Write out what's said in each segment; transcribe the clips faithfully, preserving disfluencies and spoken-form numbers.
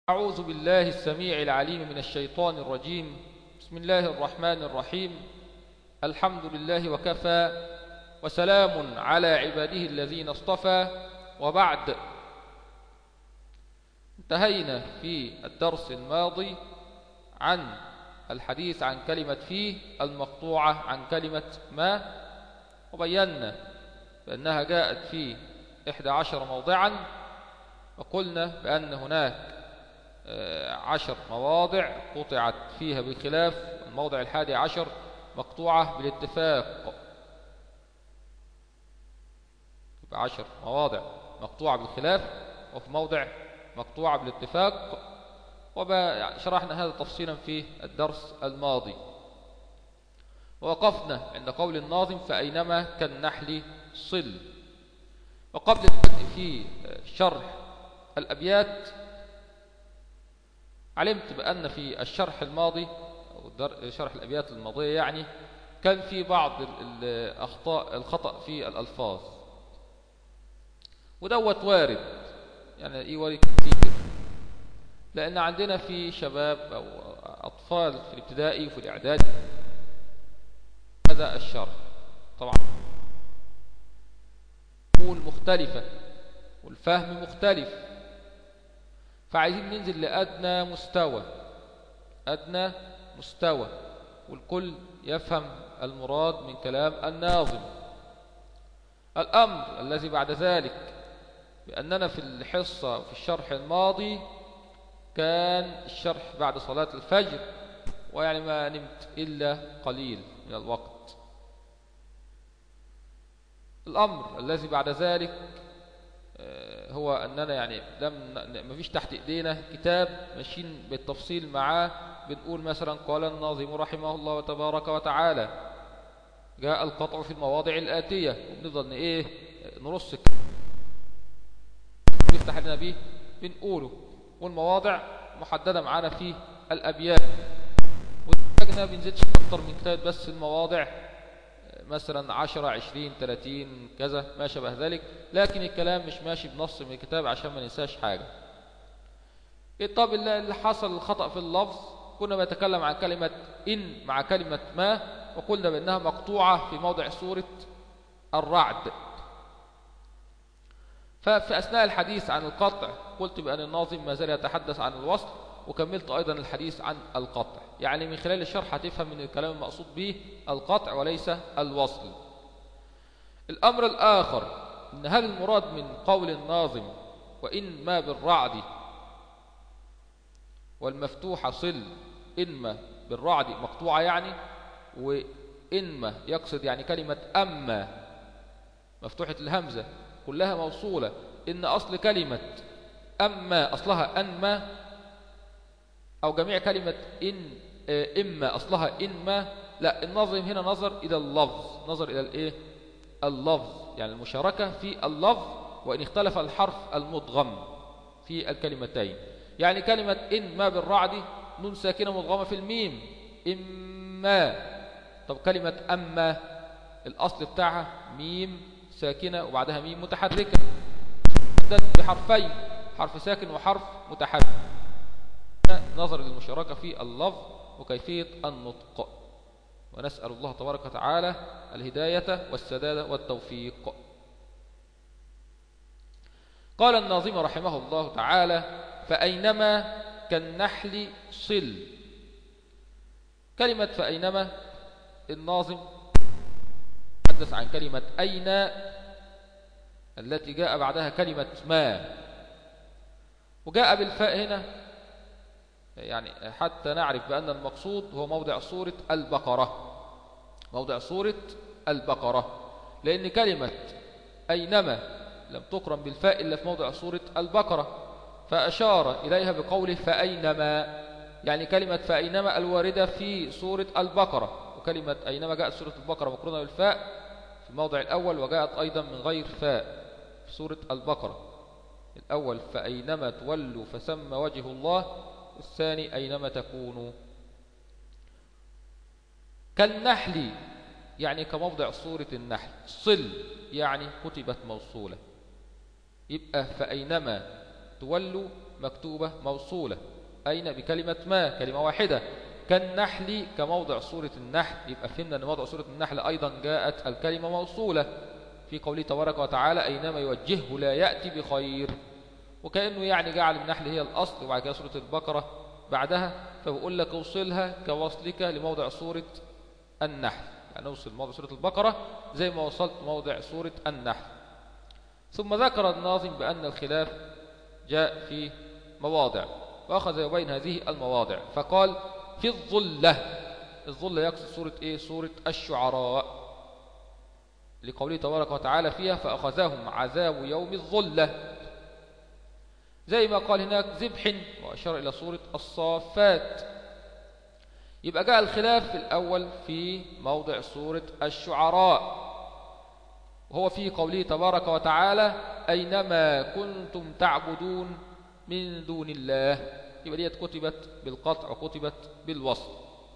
أعوذ بالله السميع العليم من الشيطان الرجيم. بسم الله الرحمن الرحيم. الحمد لله وكفى، وسلام على عباده الذين اصطفى، وبعد. انتهينا في الدرس الماضي عن الحديث عن كلمة فيه المقطوعة عن كلمة ما، وبينا بأنها جاءت في إحدى عشر موضعا، وقلنا بأن هناك عشر مواضع قطعت فيها بالخلاف. الموضع الحادي عشر مقطوعة بالاتفاق، يبقى عشر مواضع مقطوعة بالخلاف، وفي موضع مقطوعة بالاتفاق. وشرحنا هذا تفصيلا في الدرس الماضي، ووقفنا عند قول الناظم فأينما كالنحل صل. وقبل البدء في شرح الأبيات علمت بأن في الشرح الماضي أو شرح الأبيات الماضية يعني كان في بعض الأخطاء الخطأ في الألفاظ، ودوت وارد، يعني إيه وارد كتير، لأن عندنا في شباب أو أطفال في الابتدائي وفي الإعداد هذا الشرح طبعا يكون مختلفة والفهم مختلف، فعايزين ننزل لأدنى مستوى أدنى مستوى والكل يفهم المراد من كلام الناظم. الأمر الذي بعد ذلك بأننا في الحصة في الشرح الماضي كان الشرح بعد صلاة الفجر، ويعني ما نمت إلا قليل من الوقت. الأمر الذي بعد ذلك هو أننا يعني لم ما فيش تحت إيدينا كتاب ماشيين بالتفصيل معاه بنقول مثلا قال الناظم رحمه الله تبارك وتعالى جاء القطع في المواضع الآتية، وبنفضل إيه نرص نفتح لنا به بنقوله، والمواضع محددة معانا في الأبيات، وتحتاجنا بنزيدش أكتر من كتاب بس المواضع مثلا عشرة عشرين ثلاثين كذا ما شبه ذلك، لكن الكلام مش ماشي بنص من الكتاب عشان ما ننساش حاجة. طب اللي حصل الخطأ في اللفظ، كنا بنتكلم عن كلمة إن مع كلمة ما، وقلنا بأنها مقطوعة في موضع سورة الرعد. ففي أثناء الحديث عن القطع قلت بأن الناظم ما زال يتحدث عن الوصل، وكملت أيضا الحديث عن القطع. يعني من خلال الشرح هتفهم من الكلام المقصود به القطع وليس الوصل. الأمر الآخر إن هل المراد من قول الناظم وإن ما بالرعد والمفتوحة صل، إنما بالرعد مقطوعة يعني، وإنما يقصد يعني كلمة أما مفتوحة الهمزة كلها موصولة، إن أصل كلمة أما أصلها أنما، أو جميع كلمة إن إما أصلها إنما. لا، الناظم هنا نظر إلى اللفظ، نظر إلى الإيه اللفظ، يعني المشاركة في اللفظ وإن اختلف الحرف المدغم في الكلمتين. يعني كلمة إن ما بالرعد نون ساكنة مدغمة في الميم إما. طب كلمة أما الأصل بتاعها ميم ساكنة وبعدها ميم متحركة بحرفين، حرف ساكن وحرف متحرك. نظر للمشاركة في اللفظ وكيفية النطق، ونسأل الله تبارك وتعالى الهداية والسداد والتوفيق. قال الناظم رحمه الله تعالى فأينما كالنحل صل. كلمة فأينما الناظم تحدث عن كلمة أين التي جاء بعدها كلمة ما، وجاء بالفاء هنا يعني حتى نعرف بأن المقصود هو موضع سورة البقرة، موضع سورة البقرة، لأن كلمة أينما لم تقرن بالفاء إلا في موضع سورة البقرة، فأشار إليها بقوله فأينما، يعني كلمة فأينما الواردة في سورة البقرة، وكلمة أينما جاءت سورة البقرة مقرونة بالفاء في الموضع الأول، وجاءت أيضا من غير فاء في سورة البقرة. الأول فأينما تولوا فثم وجه الله، الثاني أينما تكونوا. كالنحل يعني كموضع سورة النحل، صل يعني كتبت موصولة، يبقى فأينما تولوا مكتوبة موصولة. أين بكلمة ما، كلمة واحدة. كالنحل كموضع سورة النحل، يبقى فهمنا أن موضع سورة النحل أيضا جاءت الكلمة موصولة في قوله تبارك وتعالى أينما يوجهه لا يأتي بخير، وكأنه يعني جعل النحل هي الأصل وبعد كده سورة البقرة بعدها، فبقول لك اوصلها كوصلك لموضع سورة النحل، يعني اوصل موضع سورة البقرة زي ما وصلت موضع سورة النحل. ثم ذكر الناظم بأن الخلاف جاء في مواضع، وأخذ يبين هذه المواضع فقال في الظلة. الظلة يقصد سورة إيه؟ سورة الشعراء، لقوله تبارك وتعالى فيها فأخذهم عذاب يوم الظلة، زي ما قال هناك ذبح، وأشار إلى سورة الصافات. يبقى جاء الخلاف في الأول في موضع سورة الشعراء، وهو في قوله تبارك وتعالى أينما كنتم تعبدون من دون الله، يبقى ديت كتبت بالقطع وكتبت بالوصل.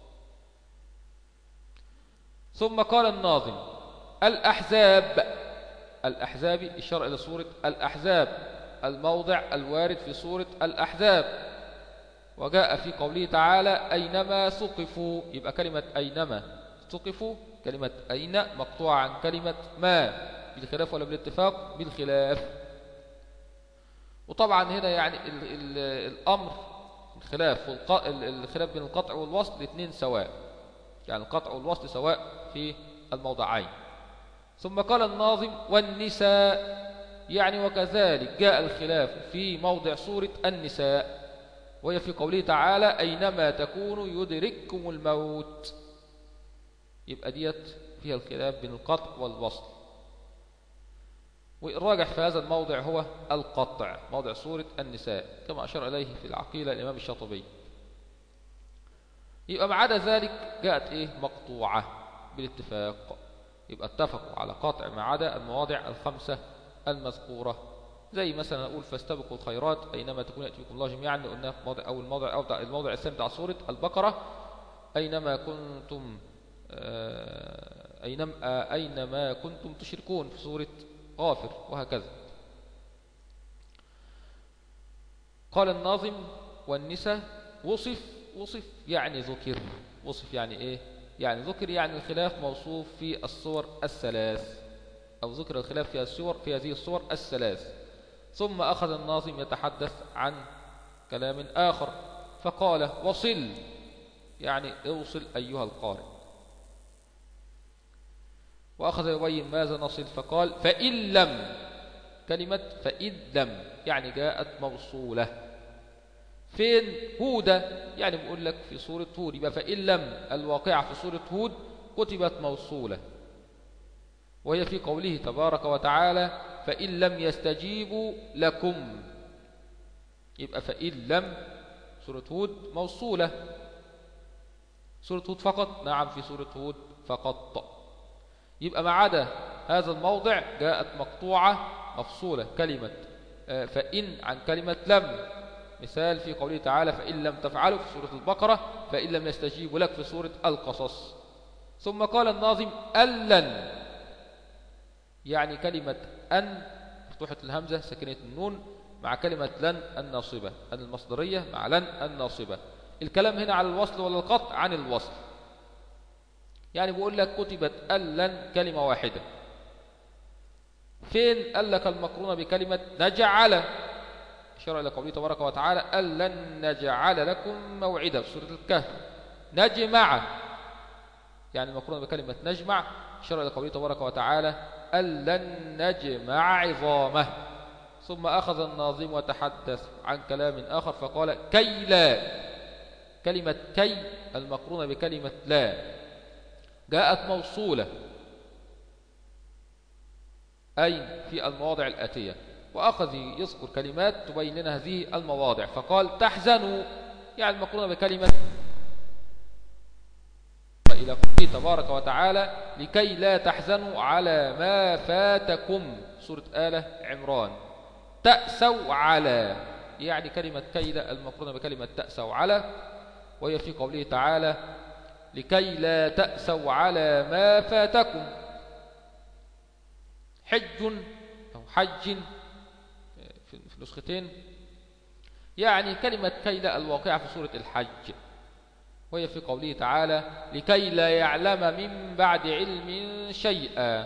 ثم قال الناظم الأحزاب. الأحزاب إشارة إلى سورة الأحزاب، الموضع الوارد في سورة الأحزاب، وجاء في قوله تعالى أينما ثقفوا، يبقى كلمة أينما ثقفوا كلمة أين مقطوعة عن كلمة ما، بالخلاف ولا بالاتفاق؟ بالخلاف. وطبعا هنا يعني ال ال الأمر الخلاف الخلاف بين القطع والوصل الاثنين سواء، يعني القطع والوصل سواء في الموضعين. ثم قال الناظم والنساء، يعني وكذلك جاء الخلاف في موضع سورة النساء، وهي في قوله تعالى أينما تكونوا يدرككم الموت، يبقى ديت فيها الخلاف بين القطع والوصل، والراجح في هذا الموضع هو القطع، موضع سورة النساء كما أشار إليه في العقيلة الإمام الشاطبي. يبقى ما عدا ذلك جاءت إيه؟ مقطوعة بالاتفاق، يبقى اتفقوا على قطع ما عدا المواضع الخمسة المذكورة، زي مثلا نقول فاستبقوا الخيرات أينما تكون يأتي بكم الله جميعا، قلنا في موضع أو الموضع أو الموضع الثاني بتاع سورة البقرة أينما كنتم أينما أينما كنتم تشركون في سورة غافر، وهكذا. قال الناظم والنساء وصف، وصف يعني ذكر، وصف يعني إيه؟ يعني ذكر، يعني الخلاف موصوف في الصور الثلاث، أو ذكر الخلاف في الصور في هذه الصور الثلاث. ثم أخذ الناظم يتحدث عن كلام آخر فقال وصل، يعني اوصل أيها القارئ، وأخذ يبين ماذا نصل فقال فإن لم، كلمة فإن لم يعني جاءت موصولة. فين؟ هودة، يعني بقول لك في سورة هود، يبقى فإن لم الواقعة في سورة هود كتبت موصولة، وهي في قوله تبارك وتعالى فإن لم يستجيبوا لكم، يبقى فإن لم سورة هود موصولة. سورة هود فقط؟ نعم في سورة هود فقط. يبقى ما عدا هذا الموضع جاءت مقطوعة مفصولة، كلمة فإن عن كلمة لم، مثال في قوله تعالى فإن لم تفعلوا في سورة البقرة، فإن لم يستجيبوا لك في سورة القصص. ثم قال الناظم ألن، يعني كلمة أن مفتوحة الهمزة ساكنة النون مع كلمة لن الناصبة، أن المصدرية مع لن الناصبة. الكلام هنا على الوصل ولا القطع؟ عن الوصل، يعني بقول لك كتبت ألن كلمة واحدة. فين؟ قال لك المقرونة بكلمة نجعل، إشارة إلى قوله تبارك وتعالى ألن نجعل لكم موعدا في سورة الكهف. نجمع يعني المقرونة بكلمة نجمع، إشارة إلى قوله تبارك وتعالى ألن نجمع عظامه. ثم أخذ الناظم وتحدث عن كلام آخر فقال كي لا، كلمة كي المقرونة بكلمة لا جاءت موصولة، أي في المواضع الآتية، وأخذ يذكر كلمات تبين لنا هذه المواضع فقال تحزنوا، يعني المقرونة بكلمة إلى قوله تبارك وتعالى لكي لا تحزنوا على ما فاتكم سورة آل عمران. تأسوا على، يعني كلمة كي لا المقرونة بكلمة تأسوا على، وهي في قوله تعالى لكي لا تأسوا على ما فاتكم. حج أو حج في النسختين يعني كلمة كي لا الواقعة في سورة الحج، وهي في قوله تعالى لكي لا يعلم من بعد علم شيئا.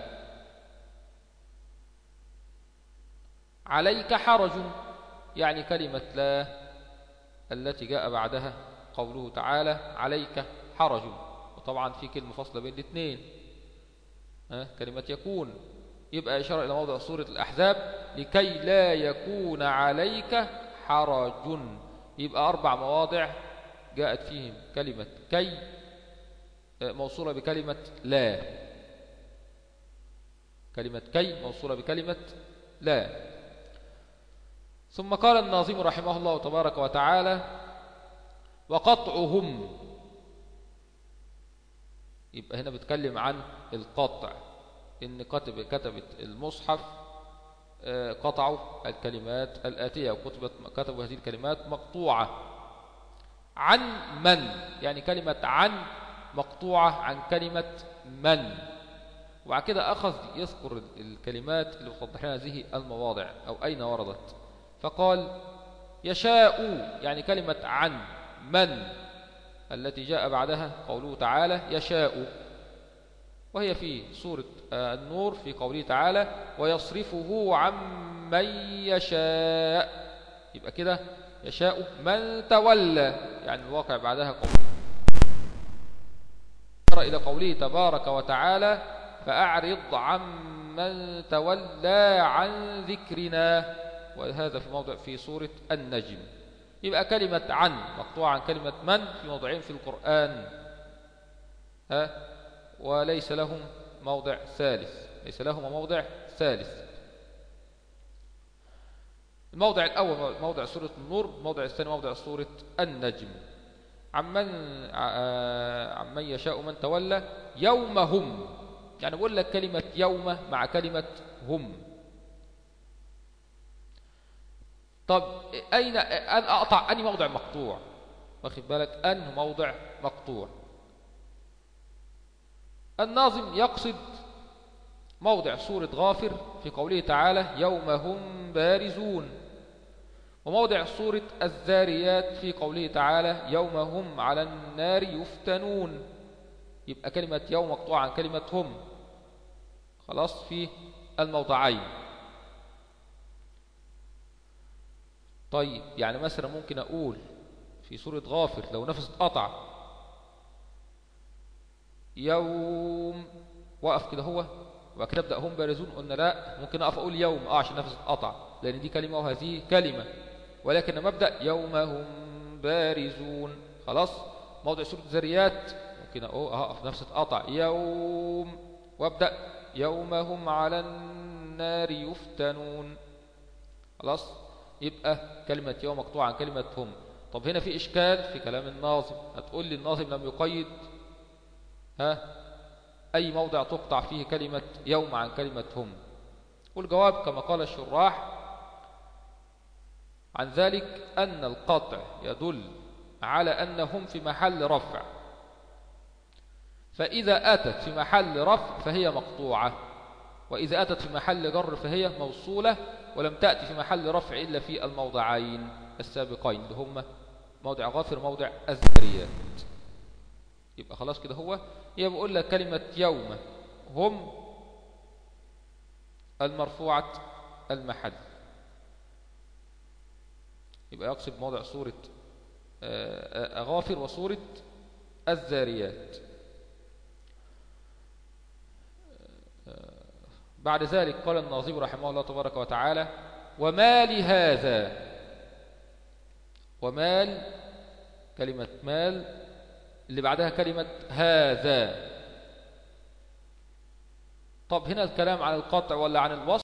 عليك حرج يعني كلمة لا التي جاء بعدها قوله تعالى عليك حرج، وطبعا في كلمة فصل بين الاثنين كلمة يكون، يبقى إشارة إلى موضع سورة الأحزاب لكي لا يكون عليك حرج. يبقى أربع مواضع جاءت فيهم كلمة كي موصولة بكلمة لا، كلمة كي موصولة بكلمة لا. ثم قال الناظم رحمه الله تبارك وتعالى وقطعهم، يبقى هنا بتكلم عن القطع، إن كتب كتبت المصحف قطعوا الكلمات الآتية وكتبت كتبوا هذه الكلمات مقطوعة. عن من يعني كلمة عن مقطوعة عن كلمة من، وبعد كده أخذ يذكر الكلمات اللي بتوضح لنا هذه المواضع أو أين وردت، فقال يشاء يعني كلمة عن من التي جاء بعدها قوله تعالى يشاء، وهي في سورة النور في قوله تعالى ويصرفه عن من يشاء. يبقى كده يشاء من تولى يعني الواقع بعدها قوله إلى قوله تبارك وتعالى فأعرض عن من تولى عن ذكرنا، وهذا في موضع في سورة النجم. يبقى كلمة عن مقطوعة عن كلمة من في موضعين في القرآن، ها وليس لهم موضع ثالث، ليس لهم موضع ثالث. الموضع الأول موضع سورة النور، الموضع الثاني موضع سورة النجم. عمن عمن يشاء من تولى يوم هم، يعني بقول لك كلمة يوم مع كلمة هم. طب أين أن أقطع أني موضع مقطوع؟ واخد بالك أنه موضع مقطوع. الناظم يقصد موضع سورة غافر في قوله تعالى يوم هم بارزون، وموضع سورة الذاريات في قوله تعالى يوم هم على النار يفتنون. يبقى كلمة يوم مقطوعة عن كلمة هم خلاص في الموضعين. طيب يعني مثلا ممكن أقول في سورة غافر لو نفس قطع يوم وقف كده هو وبعد كده ابدا هم بارزون، قلنا لا ممكن اقف اقول يوم اه عشان نفس قطع لان دي كلمه وهذه كلمه، ولكن لما ابدا يوم هم بارزون خلاص. موضع سوره الذريات ممكن اقف نفس قطع يوم وابدا يوم هم على النار يفتنون خلاص. يبقى كلمه يوم مقطوعه عن كلمه هم. طب هنا في اشكال في كلام الناظم، هتقول لي الناظم لم يقيد ها أي موضع تقطع فيه كلمة يوم عن كلمة هم. والجواب كما قال الشراح عن ذلك أن القطع يدل على أنهم في محل رفع، فإذا أتت في محل رفع فهي مقطوعة، وإذا أتت في محل جر فهي موصولة، ولم تأتي في محل رفع إلا في الموضعين السابقين اللي هم موضع غافر موضع الذريات. يبقى خلاص كده هو يبقى بقول لك كلمة يوم هم المرفوعة المحل، يبقى يقصد موضع سورة غافر وسورة الذاريات. بعد ذلك قال الناظم رحمه الله تبارك وتعالى وما لهذا، ومال كلمة مال اللي بعدها كلمة هذا. طب هنا الكلام عن القطع ولا عن الوصل؟